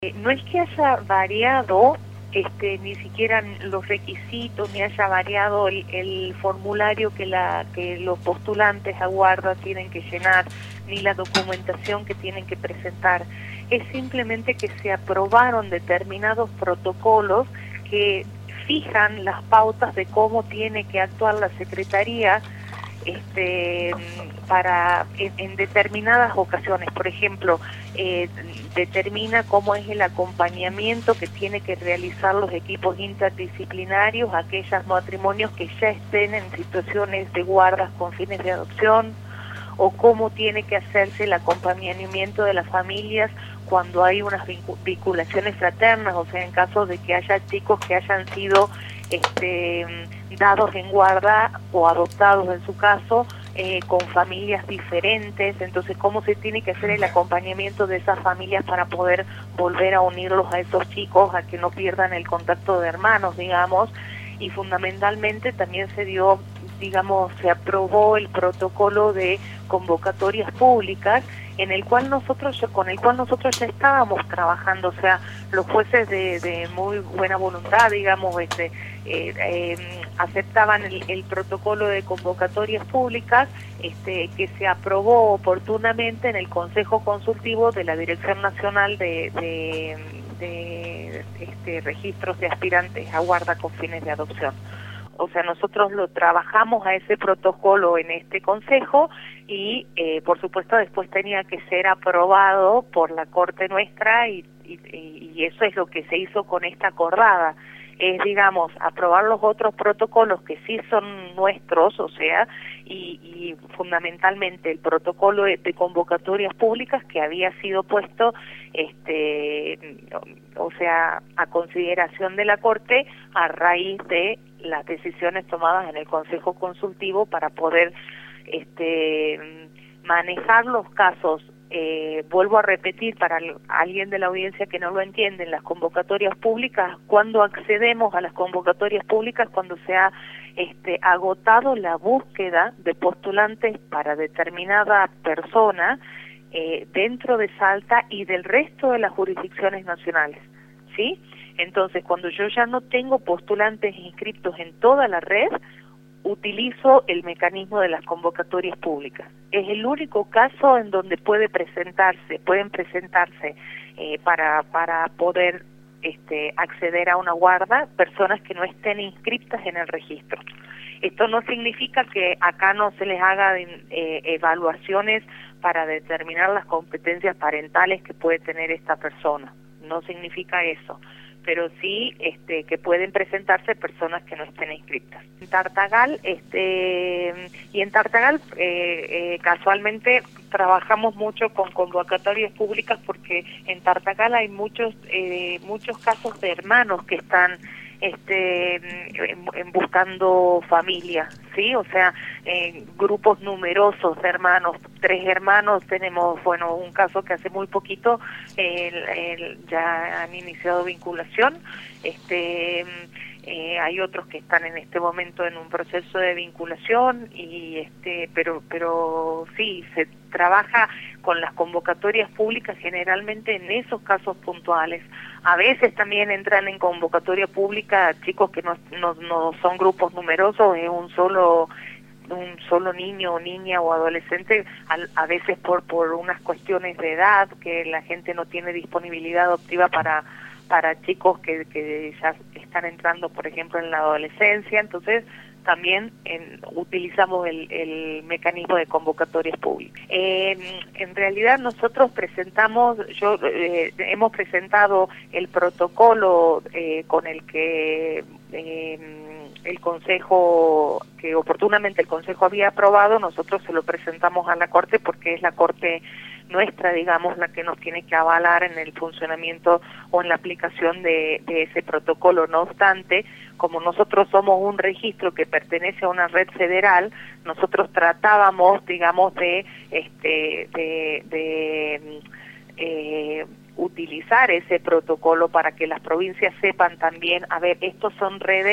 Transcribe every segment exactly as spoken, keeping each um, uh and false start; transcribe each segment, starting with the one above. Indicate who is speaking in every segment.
Speaker 1: Eh, No es que haya variado este, ni siquiera los requisitos, ni haya variado el, el formulario que, la, que los postulantes a guarda tienen que llenar, ni la documentación que tienen que presentar. Es simplemente que se aprobaron determinados protocolos que fijan las pautas de cómo tiene que actuar la Secretaría este, para en, en determinadas ocasiones. Por ejemplo, eh, determina cómo es el acompañamiento que tiene que realizar los equipos interdisciplinarios a aquellos matrimonios que ya estén en situaciones de guardas con fines de adopción, o cómo tiene que hacerse el acompañamiento de las familias cuando hay unas vinculaciones fraternas, o sea, en caso de que haya chicos que hayan sido este, dados en guarda o adoptados en su caso, eh, con familias diferentes. Entonces, cómo se tiene que hacer el acompañamiento de esas familias para poder volver a unirlos a esos chicos, a que no pierdan el contacto de hermanos, digamos. Y fundamentalmente también se dio, digamos, se aprobó el protocolo de convocatorias públicas, en el cual nosotros, con el cual nosotros ya estábamos trabajando. O sea, los jueces de, de muy buena voluntad, digamos, este, eh, eh, aceptaban el, el protocolo de convocatorias públicas, este, que se aprobó oportunamente en el Consejo Consultivo de la Dirección Nacional de, de, de este, Registros de Aspirantes a Guarda con fines de adopción. O sea, nosotros lo trabajamos a ese protocolo en este consejo y, eh, por supuesto, después tenía que ser aprobado por la Corte nuestra y, y, y eso es lo que se hizo con esta acordada. Es, digamos, aprobar los otros protocolos que sí son nuestros, o sea, y, y fundamentalmente el protocolo de, de convocatorias públicas que había sido puesto, este, o sea, a consideración de la Corte a raíz de las decisiones tomadas en el Consejo Consultivo para poder este, manejar los casos. Eh, vuelvo a repetir para alguien de la audiencia que no lo entiende, en las convocatorias públicas, cuando accedemos a las convocatorias públicas, cuando se ha este, agotado la búsqueda de postulantes para determinada persona eh, dentro de Salta y del resto de las jurisdicciones nacionales, ¿sí? Entonces, cuando yo ya no tengo postulantes inscriptos en toda la red, utilizo el mecanismo de las convocatorias públicas. Es el único caso en donde puede presentarse, pueden presentarse eh, para, para poder este, acceder a una guarda personas que no estén inscriptas en el registro. Esto no significa que acá no se les haga eh, evaluaciones para determinar las competencias parentales que puede tener esta persona. No significa eso, pero sí este, que pueden presentarse personas que no estén inscritas. En Tartagal, este, y en Tartagal eh, eh, casualmente trabajamos mucho con convocatorias públicas porque en Tartagal hay muchos eh, muchos casos de hermanos que están este en, en buscando familia, sí, o sea, eh, grupos numerosos de hermanos, tres hermanos tenemos, bueno, un caso que hace muy poquito el, el, ya han iniciado vinculación, este eh, hay otros que están en este momento en un proceso de vinculación y este pero pero sí se trabaja con las convocatorias públicas generalmente en esos casos puntuales. A veces también entran en convocatoria pública chicos que no no, no son grupos numerosos, es un solo un solo niño o niña o adolescente, a, a veces por por unas cuestiones de edad que la gente no tiene disponibilidad adoptiva para para chicos que, que ya están entrando, por ejemplo, en la adolescencia. Entonces también en, utilizamos el, el mecanismo de convocatorias públicas. Eh, en realidad nosotros presentamos, yo eh, hemos presentado el protocolo eh, con el que eh, el Consejo, que oportunamente el Consejo había aprobado, nosotros se lo presentamos a la Corte porque es la Corte nuestra, digamos, la que nos tiene que avalar en el funcionamiento o en la aplicación de, de ese protocolo. No obstante, como nosotros somos un registro que pertenece a una red federal, nosotros tratábamos, digamos, de este de, de eh, utilizar ese protocolo para que las provincias sepan también, a ver, estos son redes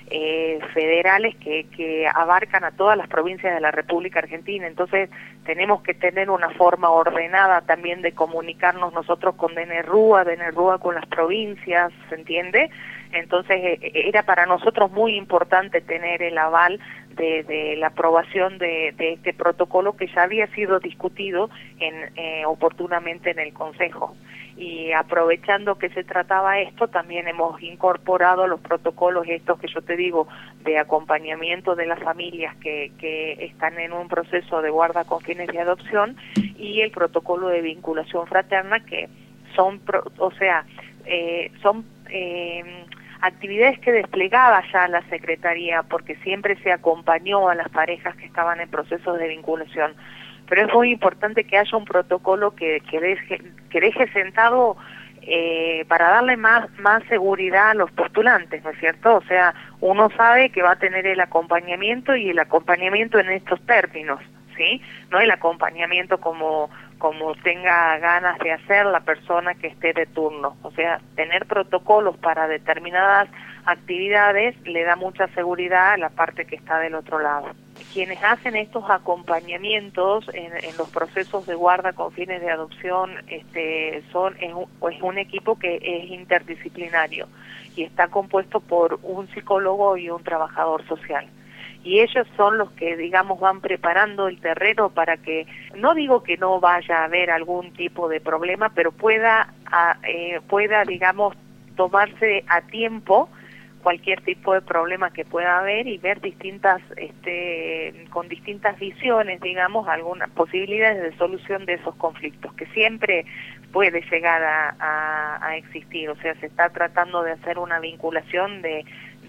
Speaker 1: eh, federales que, que abarcan a todas las provincias de la República Argentina. Entonces tenemos que tener una forma ordenada también de comunicarnos nosotros con D N R U A, D N R U A con las provincias, ¿se entiende? Entonces eh, era para nosotros muy importante tener el aval de, de la aprobación de, de este protocolo que ya había sido discutido en, eh, oportunamente en el Consejo. Y aprovechando que se trataba esto, también hemos incorporado los protocolos estos que yo te digo de acompañamiento de las familias que, que están en un proceso de guarda con fines de adopción y el protocolo de vinculación fraterna, que son, pro, o sea, eh, son eh, actividades que desplegaba ya la Secretaría, porque siempre se acompañó a las parejas que estaban en procesos de vinculación. Pero es muy importante que haya un protocolo que, que, deje, que deje sentado eh, para darle más, más seguridad a los postulantes, ¿no es cierto? O sea, uno sabe que va a tener el acompañamiento y el acompañamiento en estos términos, ¿sí? No el acompañamiento como, como tenga ganas de hacer la persona que esté de turno. O sea, tener protocolos para determinadas actividades le da mucha seguridad a la parte que está del otro lado. Quienes hacen estos acompañamientos en, en los procesos de guarda con fines de adopción este, son es un, es un equipo que es interdisciplinario y está compuesto por un psicólogo y un trabajador social. Y ellos son los que, digamos, van preparando el terreno para que, no digo que no vaya a haber algún tipo de problema, pero pueda, a, eh, pueda digamos, tomarse a tiempo cualquier tipo de problema que pueda haber y ver distintas, este, con distintas visiones, digamos, algunas posibilidades de solución de esos conflictos, que siempre puede llegar a, a, a existir. O sea, se está tratando de hacer una vinculación de,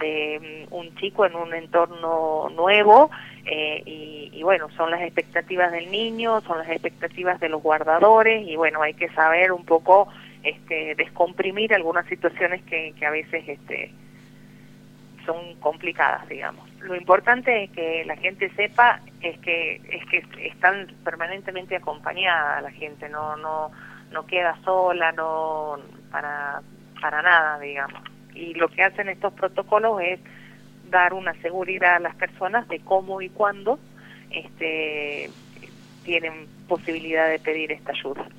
Speaker 1: de un chico en un entorno nuevo, eh, y, y bueno, son las expectativas del niño, son las expectativas de los guardadores, y bueno, hay que saber un poco este, descomprimir algunas situaciones que, que a veces este, son complicadas, digamos. Lo importante es que la gente sepa es que es que están permanentemente acompañada la gente, no no no queda sola, no para para nada, digamos. Y lo que hacen estos protocolos es dar una seguridad a las personas de cómo y cuándo este tienen posibilidad de pedir esta ayuda.